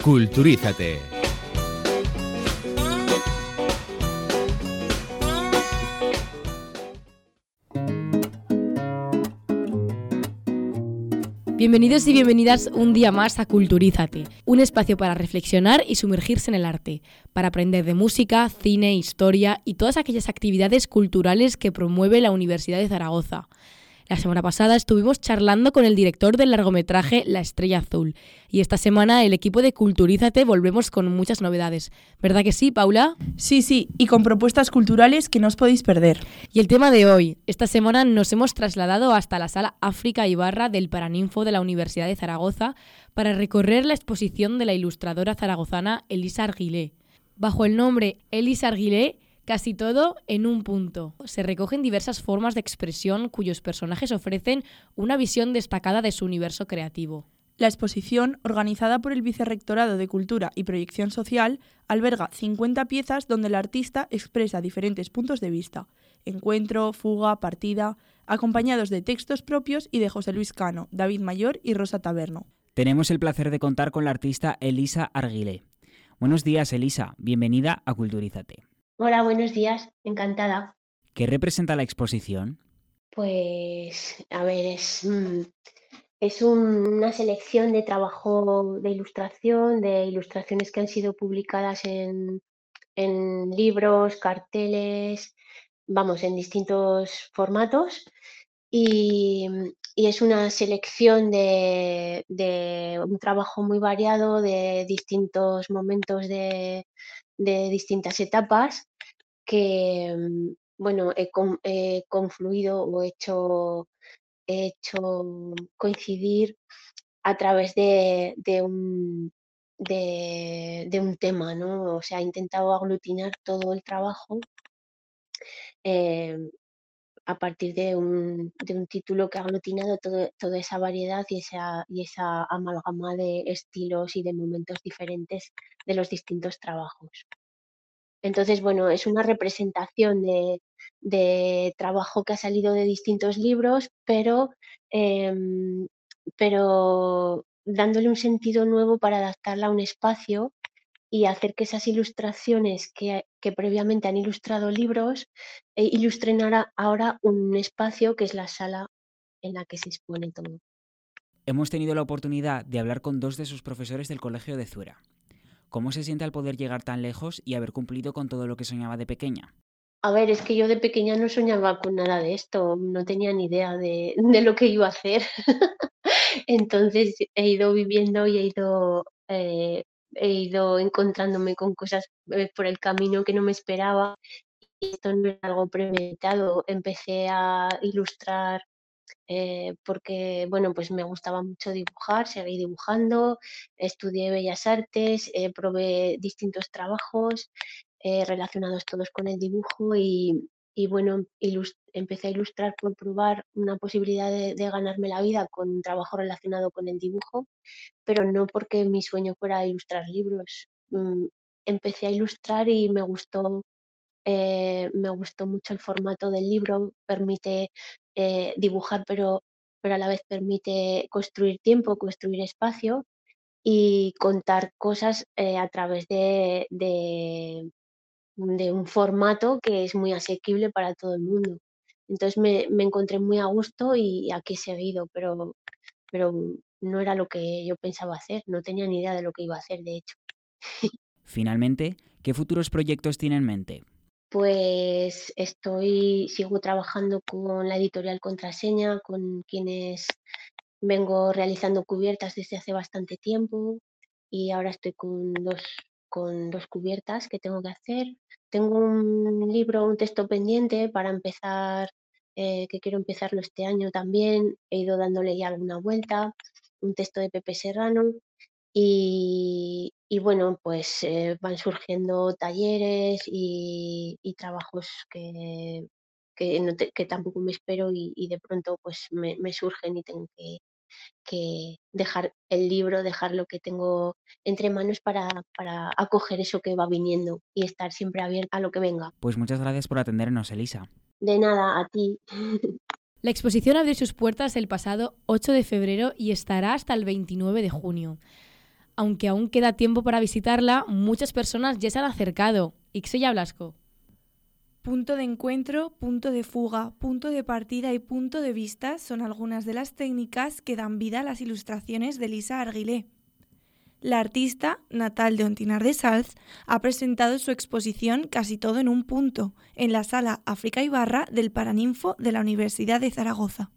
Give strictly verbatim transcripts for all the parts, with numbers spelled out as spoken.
Culturízate. Bienvenidos y bienvenidas un día más a Culturízate, un espacio para reflexionar y sumergirse en el arte, para aprender de música, cine, historia y todas aquellas actividades culturales que promueve la Universidad de Zaragoza. La semana pasada estuvimos charlando con el director del largometraje La Estrella Azul y esta semana el equipo de Culturízate volvemos con muchas novedades. ¿Verdad que sí, Paula? Sí, sí, y con propuestas culturales que no os podéis perder. Y el tema de hoy, esta semana nos hemos trasladado hasta la Sala África Ibarra del Paraninfo de la Universidad de Zaragoza para recorrer la exposición de la ilustradora zaragozana Elisa Argilé. Bajo el nombre Elisa Argilé, casi todo en un punto. Se recogen diversas formas de expresión cuyos personajes ofrecen una visión destacada de su universo creativo. La exposición, organizada por el Vicerrectorado de Cultura y Proyección Social, alberga cincuenta piezas donde el artista expresa diferentes puntos de vista, encuentro, fuga, partida, acompañados de textos propios y de José Luis Cano, David Mayor y Rosa Taberno. Tenemos el placer de contar con la artista Elisa Argilé. Buenos días, Elisa. Bienvenida a Culturízate. Hola, buenos días, encantada. ¿Qué representa la exposición? Pues, a ver, es, mm, es un- una selección de trabajo de ilustración, de ilustraciones que han sido publicadas en, en libros, carteles, vamos, en distintos formatos. Y, y es una selección de, de un trabajo muy variado, de distintos momentos de, de distintas etapas que, mm, bueno, he, con- he confluido o he hecho, he hecho coincidir a través de, de un, de, de un tema, ¿no? O sea, he intentado aglutinar todo el trabajo eh, a partir de un, de un título que ha aglutinado todo- toda esa variedad y esa, y esa amalgama de estilos y de momentos diferentes de los distintos trabajos. Entonces, bueno, es una representación de, de trabajo que ha salido de distintos libros, pero, em, pero dándole un sentido nuevo para adaptarla a un espacio y hacer que esas ilustraciones que, que previamente han ilustrado libros eh, ilustren ahora, ahora un espacio que es la sala en la que se expone todo. Hemos tenido la oportunidad de hablar con dos de sus profesores del Colegio de Zuera. ¿Cómo se siente al poder llegar tan lejos y haber cumplido con todo lo que soñaba de pequeña? A ver, es que yo de pequeña no soñaba con nada de esto, no tenía ni idea de, de lo que iba a hacer. Entonces he ido viviendo y he ido, eh, he ido encontrándome con cosas eh, por el camino que no me esperaba. Y esto no es algo premeditado. Empecé a ilustrar eh, porque, bueno, pues me gustaba mucho dibujar, seguí dibujando, estudié Bellas Artes, eh, probé distintos trabajos eh, relacionados todos con el dibujo y, y bueno, ilus- empecé a ilustrar por probar una posibilidad de, de ganarme la vida con un trabajo relacionado con el dibujo, pero no porque mi sueño fuera ilustrar libros. Mm, empecé a ilustrar y me gustó, eh, me gustó mucho el formato del libro, permite eh, dibujar, pero, pero a la vez permite construir tiempo, construir espacio y contar cosas eh, a través de, de de un formato que es muy asequible para todo el mundo. Entonces me, me encontré muy a gusto y aquí he seguido, pero, pero no era lo que yo pensaba hacer, no tenía ni idea de lo que iba a hacer, de hecho. Finalmente, ¿qué futuros proyectos tiene en mente? Pues estoy, sigo trabajando con la editorial Contraseña, con quienes vengo realizando cubiertas desde hace bastante tiempo y ahora estoy con dos, con dos cubiertas que tengo que hacer. Tengo un libro, un texto pendiente para empezar, eh, que quiero empezarlo este año también. He ido dándole ya alguna vuelta, un texto de Pepe Serrano y, y bueno, pues eh, van surgiendo talleres y, y trabajos que, que, no te- que tampoco me espero y, y de pronto pues me, me surgen y tengo que, que dejar el libro, dejar lo que tengo entre manos para, para acoger eso que va viniendo y estar siempre abierta a lo que venga. Pues muchas gracias por atendernos, Elisa. De nada, a ti. La exposición abrió sus puertas el pasado ocho de febrero y estará hasta el veintinueve de junio. aunque aún queda tiempo para visitarla, muchas personas ya se han acercado. Ixoya Blasco. Punto de encuentro, punto de fuga, punto de partida y punto de vista son algunas de las técnicas que dan vida a las ilustraciones de Lisa Arguilé. La artista, natal de Ontinyent de Salt, ha presentado su exposición Casi todo en un punto, en la sala África Ibarra del Paraninfo de la Universidad de Zaragoza.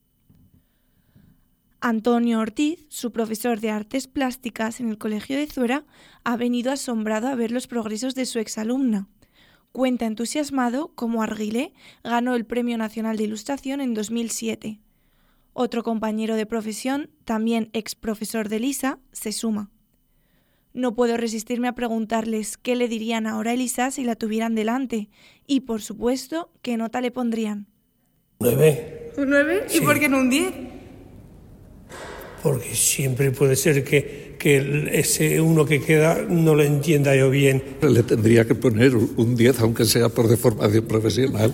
Antonio Ortiz, su profesor de artes plásticas en el Colegio de Zuera, ha venido asombrado a ver los progresos de su exalumna. Cuenta entusiasmado cómo Arguilé ganó el Premio Nacional de Ilustración en dos mil siete. Otro compañero de profesión, también ex profesor de Lisa, se suma. No puedo resistirme a preguntarles qué le dirían ahora a Elisa si la tuvieran delante y, por supuesto, qué nota le pondrían. ¿Nueve? ¿Un nueve? Sí. ¿Y por qué no un diez? Porque siempre puede ser que, que ese uno que queda no lo entienda yo bien. Le tendría que poner un diez, aunque sea por deformación profesional.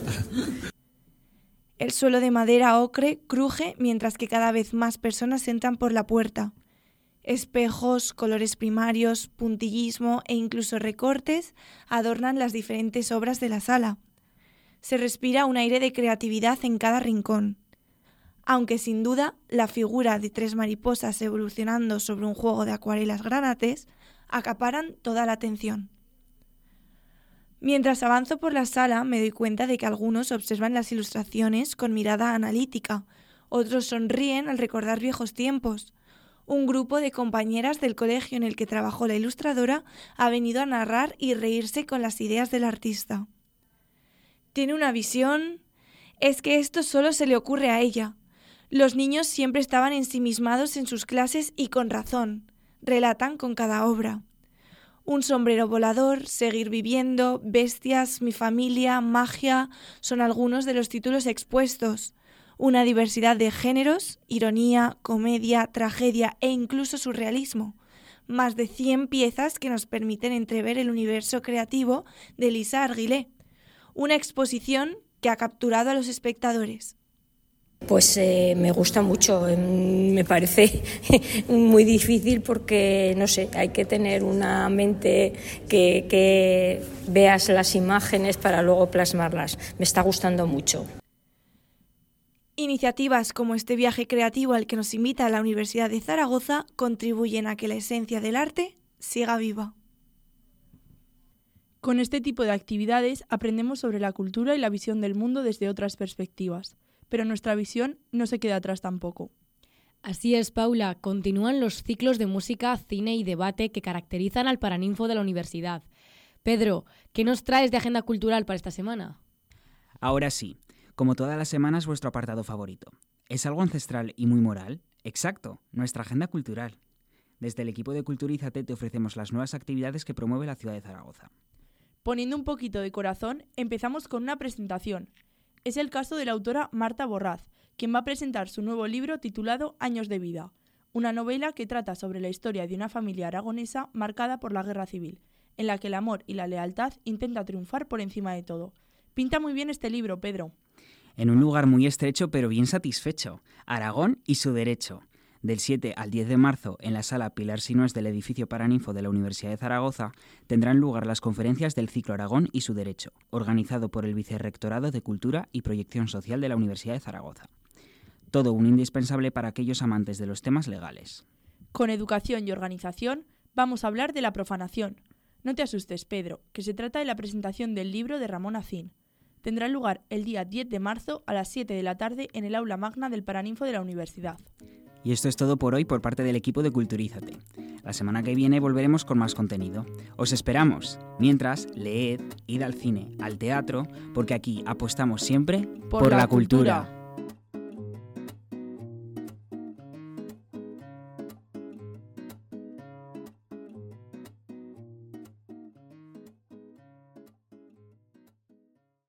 El suelo de madera ocre cruje mientras que cada vez más personas entran por la puerta. Espejos, colores primarios, puntillismo e incluso recortes adornan las diferentes obras de la sala. Se respira un aire de creatividad en cada rincón. Aunque sin duda la figura de tres mariposas evolucionando sobre un juego de acuarelas granates acaparan toda la atención. Mientras avanzo por la sala me doy cuenta de que algunos observan las ilustraciones con mirada analítica, otros sonríen al recordar viejos tiempos. Un grupo de compañeras del colegio en el que trabajó la ilustradora ha venido a narrar y reírse con las ideas del artista. Tiene una visión... Es que esto solo se le ocurre a ella. Los niños siempre estaban ensimismados en sus clases y con razón, relatan con cada obra. Un sombrero volador, seguir viviendo, bestias, mi familia, magia, son algunos de los títulos expuestos. Una diversidad de géneros, ironía, comedia, tragedia e incluso surrealismo. Más de cien piezas que nos permiten entrever el universo creativo de Lisa Arguilé. Una exposición que ha capturado a los espectadores. Pues eh, me gusta mucho, me parece muy difícil porque, no sé, hay que tener una mente que, que veas las imágenes para luego plasmarlas. Me está gustando mucho. Iniciativas como este viaje creativo al que nos invita la Universidad de Zaragoza contribuyen a que la esencia del arte siga viva. Con este tipo de actividades aprendemos sobre la cultura y la visión del mundo desde otras perspectivas, pero nuestra visión no se queda atrás tampoco. Así es, Paula, continúan los ciclos de música, cine y debate que caracterizan al Paraninfo de la universidad. Pedro, ¿qué nos traes de agenda cultural para esta semana? Ahora sí, como todas las semanas, vuestro apartado favorito. ¿Es algo ancestral y muy moral? Exacto, nuestra agenda cultural. Desde el equipo de Culturízate te ofrecemos las nuevas actividades que promueve la ciudad de Zaragoza. Poniendo un poquito de corazón, empezamos con una presentación. Es el caso de la autora Marta Borraz, quien va a presentar su nuevo libro titulado Años de vida, una novela que trata sobre la historia de una familia aragonesa marcada por la guerra civil, en la que el amor y la lealtad intenta triunfar por encima de todo. Pinta muy bien este libro, Pedro. En un lugar muy estrecho pero bien satisfecho, Aragón y su derecho. Del siete al diez de marzo, en la sala Pilar Sinués del edificio Paraninfo de la Universidad de Zaragoza, tendrán lugar las conferencias del ciclo Aragón y su derecho, organizado por el Vicerrectorado de Cultura y Proyección Social de la Universidad de Zaragoza. Todo un indispensable para aquellos amantes de los temas legales. Con educación y organización, vamos a hablar de la profanación. No te asustes, Pedro, que se trata de la presentación del libro de Ramón Acín. Tendrá lugar el día diez de marzo a las siete de la tarde en el aula magna del Paraninfo de la Universidad. Y esto es todo por hoy por parte del equipo de Culturízate. La semana que viene volveremos con más contenido. ¡Os esperamos! Mientras, leed, id al cine, al teatro, porque aquí apostamos siempre por, por la, la cultura. cultura.